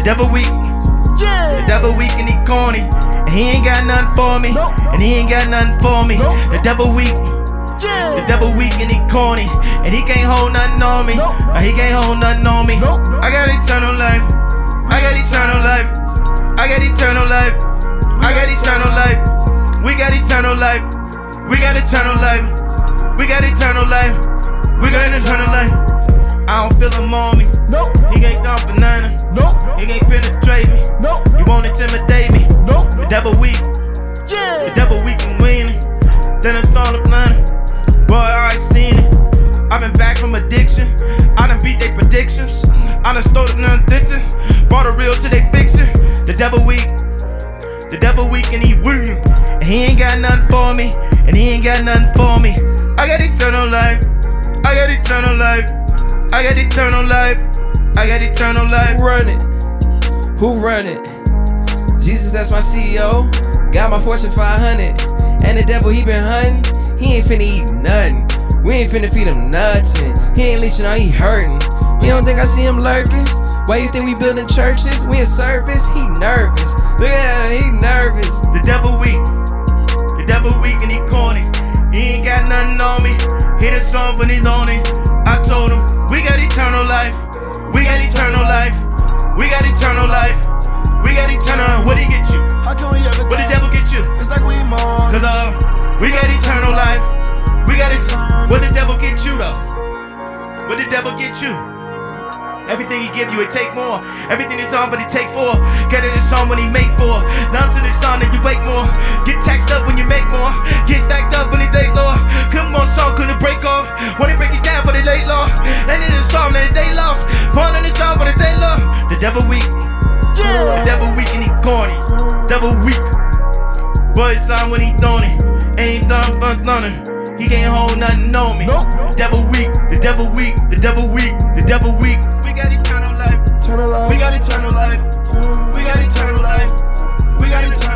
devil weak. The devil weak and he corny, and he ain't got nothing for me. And he ain't got nothing for me. The devil weak. The devil weak and he corny, and he can't hold nothing on me. Nah, he can't hold nothing on me. I got eternal life. I got eternal life. I got eternal life. I got eternal life. We got eternal life. We got eternal life. We got eternal life. We got eternal life. I don't feel him on me. He can't dump banana. He can't penetrate me. He won't intimidate me. The devil weak. The devil weak and winning. Then I start planning. Boy, I ain't seen it. I've been back from addiction. I done beat their predictions. I done stole it, none addicted. Brought the real to they fiction. The devil weak. The devil weak and he weak. And he ain't got nothing for me. And he ain't got nothing for me. I got eternal life. I got eternal life. I got eternal life. I got eternal life. Who run it? Who run it? Jesus, that's my CEO. Got my Fortune 500. And the devil, he been hunting. He ain't finna eat nothing. We ain't finna feed him nothing. He ain't leeching on, he hurting. You don't think I see him lurking? Why you think we building churches? We in service? He nervous. Look at that, he nervous. The devil weak. The devil weak and he corny. He ain't got nothing on me. Hit a song when he's on it. I told him, we got eternal life. We got eternal life. We got eternal life. We got eternal life. What'd he get you? How can we ever What the devil get you? It's like we more. Cause we got eternal life. We got it. What the devil get you though? What the devil get you? Everything he give you, it take more. Everything is on, but he take four. Get it is on when he make four. Nonsense is on, and you wait more. Get taxed up when you make more. Get backed up when he take lower. Come on, song couldn't break off. When they break it down for the late law. Then it is song that they lost. Born on the song for the day law. The devil weak. The devil weak and he corny. Devil weak. Boy, it's on when he throwing it. Ain't done fun thunder. He can't hold nothing on me. The devil weak. The devil weak. The devil weak. The devil weak. We got eternal life. Eternal life. We got eternal life. We got eternal life. We got eternal life.